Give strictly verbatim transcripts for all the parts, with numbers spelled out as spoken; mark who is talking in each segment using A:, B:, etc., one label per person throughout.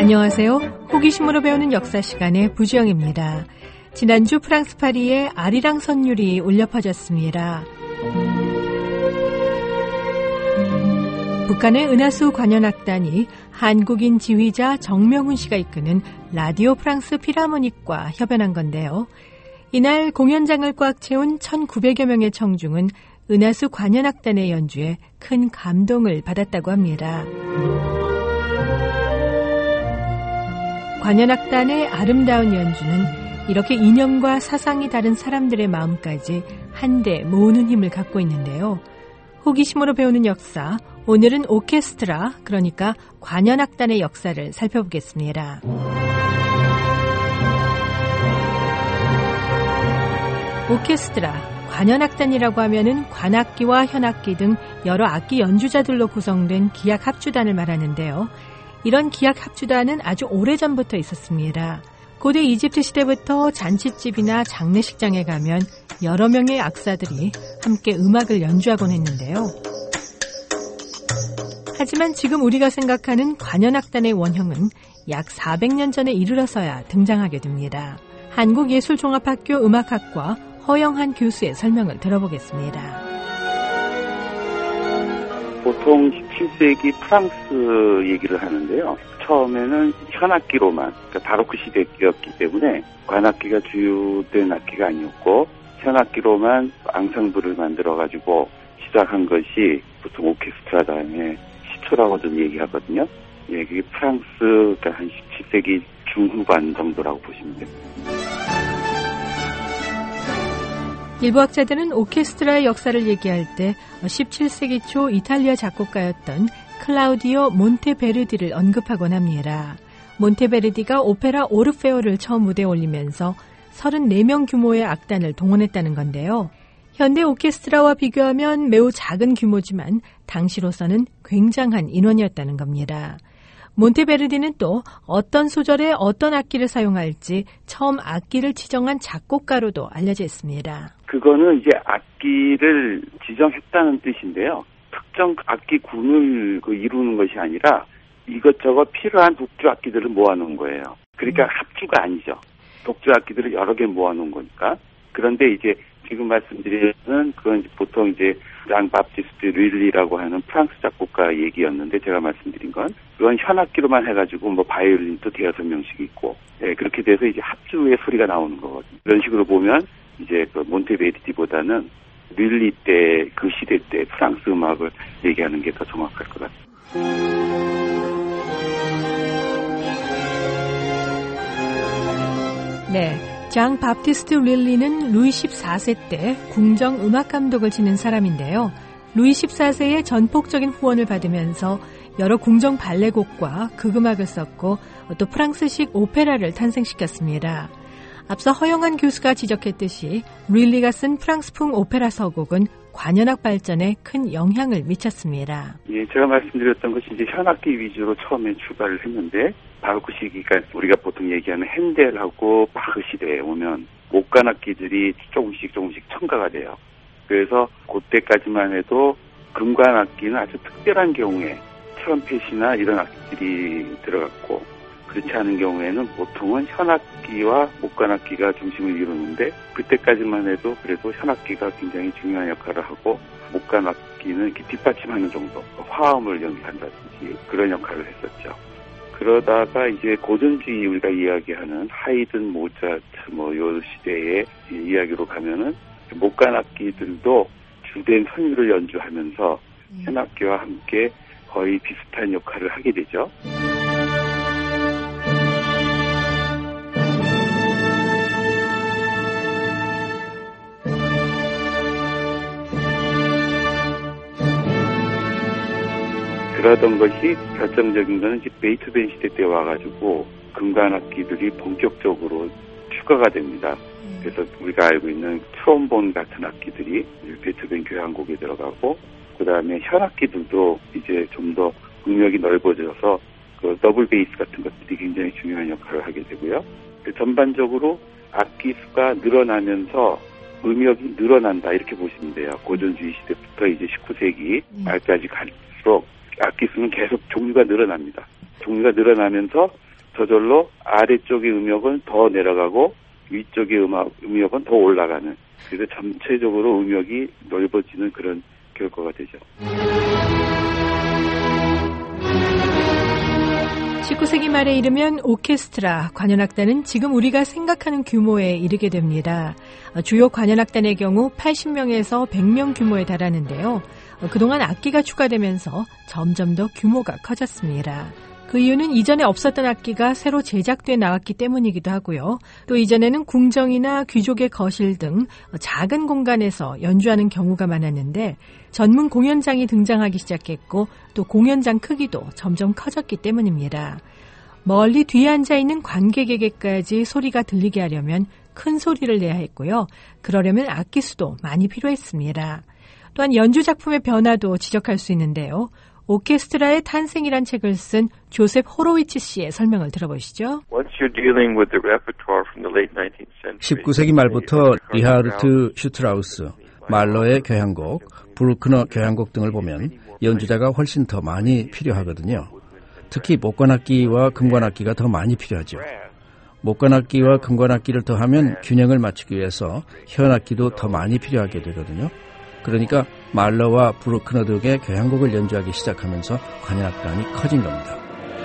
A: 안녕하세요. 호기심으로 배우는 역사 시간의 부지영입니다. 지난주 프랑스 파리에 아리랑 선율이 울려 퍼졌습니다. 북한의 은하수 관현악단이 한국인 지휘자 정명훈 씨가 이끄는 라디오 프랑스 필하모닉과 협연한 건데요. 이날 공연장을 꽉 채운 천구백여 명의 청중은 은하수 관현악단의 연주에 큰 감동을 받았다고 합니다. 관현악단의 아름다운 연주는 이렇게 이념과 사상이 다른 사람들의 마음까지 한데 모으는 힘을 갖고 있는데요. 호기심으로 배우는 역사, 오늘은 오케스트라, 그러니까 관현악단의 역사를 살펴보겠습니다. 오케스트라, 관현악단이라고 하면은 관악기와 현악기 등 여러 악기 연주자들로 구성된 기악 합주단을 말하는데요. 이런 기악 합주단은 아주 오래전부터 있었습니다. 고대 이집트 시대부터 잔치집이나 장례식장에 가면 여러 명의 악사들이 함께 음악을 연주하곤 했는데요. 하지만 지금 우리가 생각하는 관현악단의 원형은 약 사백 년 전에 이르러서야 등장하게 됩니다. 한국예술종합학교 음악학과 허영한 교수의 설명을 들어보겠습니다.
B: 보통 십칠 세기 프랑스 얘기를 하는데요. 처음에는 현악기로만, 그러니까 바로크 시대였기 때문에 관악기가 주요된 악기가 아니었고 현악기로만 앙상블을 만들어가지고 시작한 것이 보통 오케스트라 다음에 시초라고도 얘기하거든요. 예, 그게 프랑스, 그러니까 한 십칠 세기 중후반 정도라고 보시면 됩니다.
A: 일부 학자들은 오케스트라의 역사를 얘기할 때 십칠 세기 초 이탈리아 작곡가였던 클라우디오 몬테베르디를 언급하곤 합니다. 몬테베르디가 오페라 오르페오를 처음 무대에 올리면서 서른네 명 규모의 악단을 동원했다는 건데요. 현대 오케스트라와 비교하면 매우 작은 규모지만 당시로서는 굉장한 인원이었다는 겁니다. 몬테베르디는 또 어떤 소절에 어떤 악기를 사용할지 처음 악기를 지정한 작곡가로도 알려져 있습니다.
B: 그거는 이제 악기를 지정했다는 뜻인데요. 특정 악기군을 그 이루는 것이 아니라 이것저것 필요한 독주 악기들을 모아놓은 거예요. 그러니까 음. 합주가 아니죠. 독주 악기들을 여러 개 모아놓은 거니까. 그런데 이제 지금 말씀드리는 그건 이제 보통 이제 장 바프티스트 릴리라고 하는 프랑스 작곡가 얘기였는데 제가 말씀드린 건 그건 현악기로만 해가지고 뭐 바이올린도 대여섯 명씩 있고 예, 그렇게 돼서 이제 합주의 소리가 나오는 거거든요. 이런 식으로 보면 이제 그 몬테베르디보다는 릴리 때 그 시대 때 프랑스 음악을 얘기하는 게 더 정확할 것 같습니다.
A: 네. 장 바프티스트 릴리는 루이 십사 세 때 궁정 음악 감독을 지낸 사람인데요. 루이 십사 세의 전폭적인 후원을 받으면서 여러 궁정 발레곡과 극음악을 썼고 또 프랑스식 오페라를 탄생시켰습니다. 앞서 허영한 교수가 지적했듯이 릴리가 쓴 프랑스풍 오페라 서곡은 관현악 발전에 큰 영향을 미쳤습니다.
B: 예, 제가 말씀드렸던 것이 이제 현악기 위주로 처음에 출발을 했는데 바로크 시기가 우리가 보통 얘기하는 핸델하고 바흐 시대에 오면 목관악기들이 조금씩 조금씩 첨가가 돼요. 그래서 그때까지만 해도 금관악기는 아주 특별한 경우에 트럼펫이나 이런 악기들이 들어갔고 그렇지 않은 경우에는 보통은 현악기와 목관악기가 중심을 이루는데 그때까지만 해도 그래도 현악기가 굉장히 중요한 역할을 하고 목관악기는 이렇게 뒷받침하는 정도, 화음을 연기한다든지 그런 역할을 했었죠. 그러다가 이제 고전주의 우리가 이야기하는 하이든, 모차트 뭐 요 시대의 이야기로 가면은 목관악기들도 주된 선율을 연주하면서 현악기와 함께 거의 비슷한 역할을 하게 되죠. 그러던 것이 결정적인 것은 이제 베이토벤 시대 때 와가지고 금관악기들이 본격적으로 추가가 됩니다. 그래서 우리가 알고 있는 트롬본 같은 악기들이 베이토벤 교향곡에 들어가고 그 다음에 현악기들도 이제 좀 더 음역이 넓어져서 그 더블 베이스 같은 것들이 굉장히 중요한 역할을 하게 되고요. 전반적으로 악기 수가 늘어나면서 음역이 늘어난다 이렇게 보시면 돼요. 고전주의 시대부터 이제 십구 세기 말까지 갈수록 악기 수는 계속 종류가 늘어납니다. 종류가 늘어나면서 저절로 아래쪽의 음역은 더 내려가고 위쪽의 음악, 음역은 더 올라가는, 그래서 전체적으로 음역이 넓어지는 그런 결과가 되죠.
A: 십구 세기 말에 이르면 오케스트라, 관현악단은 지금 우리가 생각하는 규모에 이르게 됩니다. 주요 관현악단의 경우 팔십 명에서 백 명 규모에 달하는데요. 그동안 악기가 추가되면서 점점 더 규모가 커졌습니다. 그 이유는 이전에 없었던 악기가 새로 제작돼 나왔기 때문이기도 하고요. 또 이전에는 궁정이나 귀족의 거실 등 작은 공간에서 연주하는 경우가 많았는데 전문 공연장이 등장하기 시작했고 또 공연장 크기도 점점 커졌기 때문입니다. 멀리 뒤에 앉아있는 관객에게까지 소리가 들리게 하려면 큰 소리를 내야 했고요. 그러려면 악기 수도 많이 필요했습니다. 또한 연주 작품의 변화도 지적할 수 있는데요. 오케스트라의 탄생이란 책을 쓴 조셉 호로위츠 씨의 설명을 들어보시죠.
C: 십구 세기 말부터 리하르트 슈트라우스, 말러의 교향곡, 브루크너 교향곡 등을 보면 연주자가 훨씬 더 많이 필요하거든요. 특히 목관악기와 금관악기가 더 많이 필요하죠. 목관악기와 금관악기를 더하면 균형을 맞추기 위해서 현악기도 더 많이 필요하게 되거든요. 그러니까 말러와 브루크너 등의 교향곡을 연주하기 시작하면서 관현악단이 커진 겁니다.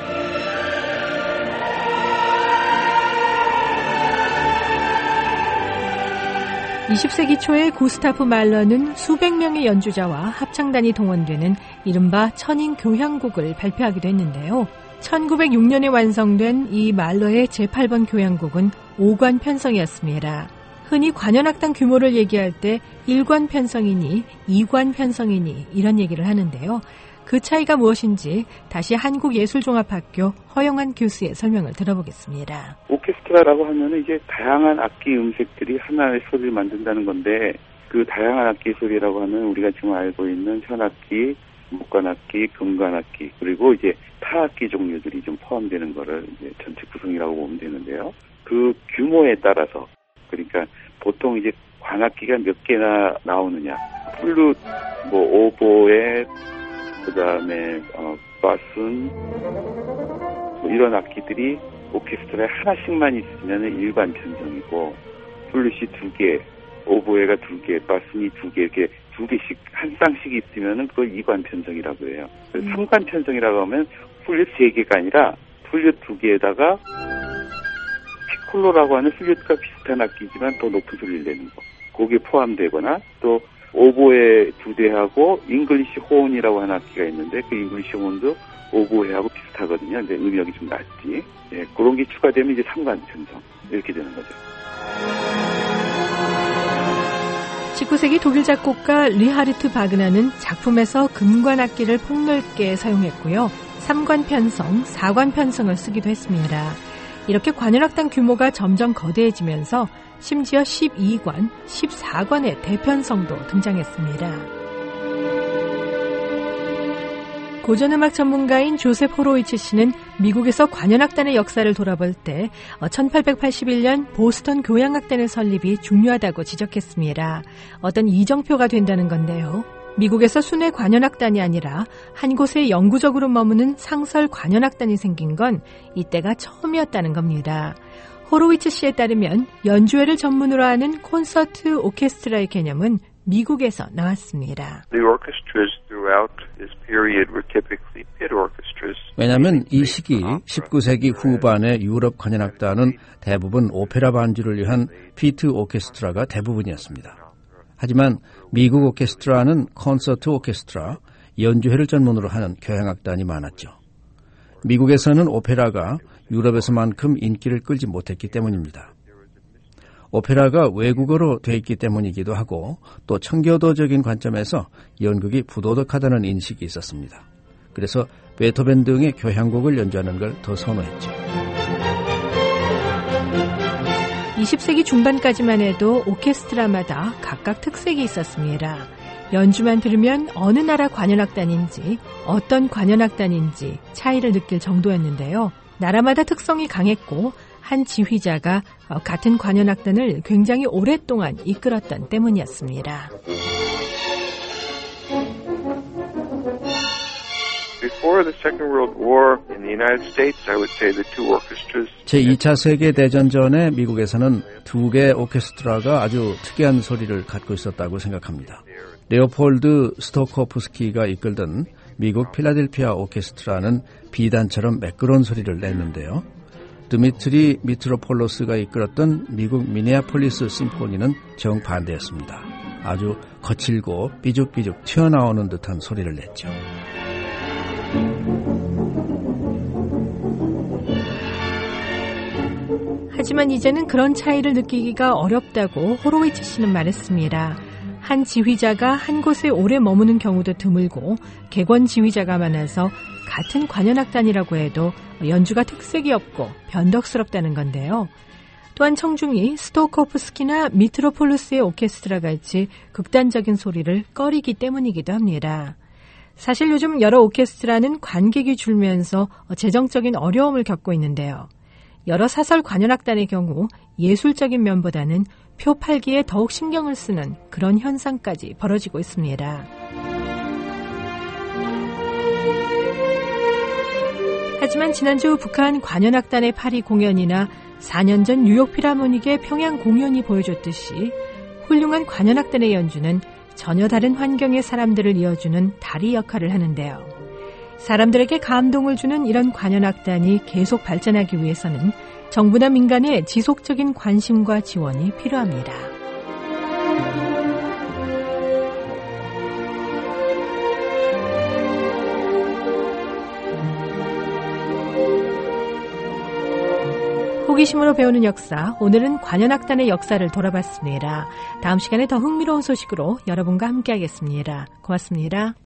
A: 이십 세기 초에 구스타프 말러는 수백 명의 연주자와 합창단이 동원되는 이른바 천인 교향곡을 발표하기도 했는데요. 천구백육 년에 완성된 이 말러의 제팔 번 교향곡은 오 관 편성이었습니다. 흔히 관현악단 규모를 얘기할 때 일 관 편성이니 이 관 편성이니 이런 얘기를 하는데요. 그 차이가 무엇인지 다시 한국예술종합학교 허영환 교수의 설명을 들어보겠습니다.
B: 오케스트라라고 하면 이제 다양한 악기 음색들이 하나의 소리를 만든다는 건데 그 다양한 악기 소리라고 하면 우리가 지금 알고 있는 현악기, 목관악기, 금관악기 그리고 이제 타악기 종류들이 좀 포함되는 거를 이제 전체 구성이라고 보면 되는데요. 그 규모에 따라서 그러니까 보통 이제 관악기가 몇 개나 나오느냐, 플룻, 뭐 오보에, 그 다음에 어, 바순, 뭐 이런 악기들이 오케스트라에 하나씩만 있으면 일반 편성이고, 플룻이 두 개, 오보에가 두 개, 바순이 두 개, 이렇게 두 개씩 한 쌍씩 있으면은 그걸 이관 편성이라고 해요. 그래서 음. 삼관 편성이라고 하면 플룻 세 개가 아니라 플룻 두 개에다가 피콜로라고 하는 플룻과 비슷한 악기지만 더 높은 소리를 내는 거. 거기에 포함되거나 또 오보에 두 대하고 잉글리시 호언이라고 하는 악기가 있는데 그 잉글리시 호언도 오보에하고 비슷하거든요. 근데 음역이 좀 낮지. 예, 그런 게 추가되면 이제 삼관 편성 이렇게 되는 거죠.
A: 십구 세기 독일 작곡가 리하르트 바그나는 작품에서 금관악기를 폭넓게 사용했고요. 삼관 편성, 사관 편성을 쓰기도 했습니다. 이렇게 관현악단 규모가 점점 거대해지면서 심지어 십이 관, 십사 관의 대편성도 등장했습니다. 고전음악 전문가인 조셉 호로위츠 씨는 미국에서 관현악단의 역사를 돌아볼 때 천팔백팔십일 년 보스턴 교향악단의 설립이 중요하다고 지적했습니다. 어떤 이정표가 된다는 건데요. 미국에서 순회 관현악단이 아니라 한 곳에 영구적으로 머무는 상설 관현악단이 생긴 건 이때가 처음이었다는 겁니다. 호로위츠 씨에 따르면 연주회를 전문으로 하는 콘서트 오케스트라의 개념은 미국에서 나왔습니다.
C: 왜냐하면 이 시기 십구 세기 후반의 유럽 관현악단은 대부분 오페라 반주를 위한 피트 오케스트라가 대부분이었습니다. 하지만 미국 오케스트라는 콘서트 오케스트라, 연주회를 전문으로 하는 교향악단이 많았죠. 미국에서는 오페라가 유럽에서만큼 인기를 끌지 못했기 때문입니다. 오페라가 외국어로 돼 있기 때문이기도 하고 또 청교도적인 관점에서 연극이 부도덕하다는 인식이 있었습니다. 그래서 베토벤 등의 교향곡을 연주하는 걸 더 선호했죠.
A: 이십 세기 중반까지만 해도 오케스트라마다 각각 특색이 있었습니다. 연주만 들으면 어느 나라 관현악단인지 어떤 관현악단인지 차이를 느낄 정도였는데요. 나라마다 특성이 강했고 한 지휘자가 같은 관현악단을 굉장히 오랫동안 이끌었던 때문이었습니다.
C: 제이 차 세계대전 전에 미국에서는 두 개의 오케스트라가 아주 특이한 소리를 갖고 있었다고 생각합니다. 레오폴드 스토코프스키가 이끌던 미국 필라델피아 오케스트라는 비단처럼 매끄러운 소리를 냈는데요. 드미트리 미트로폴로스가 이끌었던 미국 미네아폴리스 심포니는 정반대였습니다. 아주 거칠고 삐죽삐죽 튀어나오는 듯한 소리를 냈죠.
A: 하지만 이제는 그런 차이를 느끼기가 어렵다고 호로위츠 씨는 말했습니다. 한 지휘자가 한 곳에 오래 머무는 경우도 드물고 객원 지휘자가 많아서 같은 관현악단이라고 해도 연주가 특색이 없고 변덕스럽다는 건데요. 또한 청중이 스토코프스키나 미트로폴로스의 오케스트라 같이 극단적인 소리를 꺼리기 때문이기도 합니다. 사실 요즘 여러 오케스트라는 관객이 줄면서 재정적인 어려움을 겪고 있는데요. 여러 사설 관현악단의 경우 예술적인 면보다는 표 팔기에 더욱 신경을 쓰는 그런 현상까지 벌어지고 있습니다. 하지만 지난주 북한 관현악단의 파리 공연이나 사 년 전 뉴욕 필하모닉의 평양 공연이 보여줬듯이 훌륭한 관현악단의 연주는 전혀 다른 환경의 사람들을 이어주는 다리 역할을 하는데요. 사람들에게 감동을 주는 이런 관현악단이 계속 발전하기 위해서는 정부나 민간의 지속적인 관심과 지원이 필요합니다. 호기심으로 배우는 역사, 오늘은 관현악단의 역사를 돌아봤습니다. 다음 시간에 더 흥미로운 소식으로 여러분과 함께하겠습니다. 고맙습니다.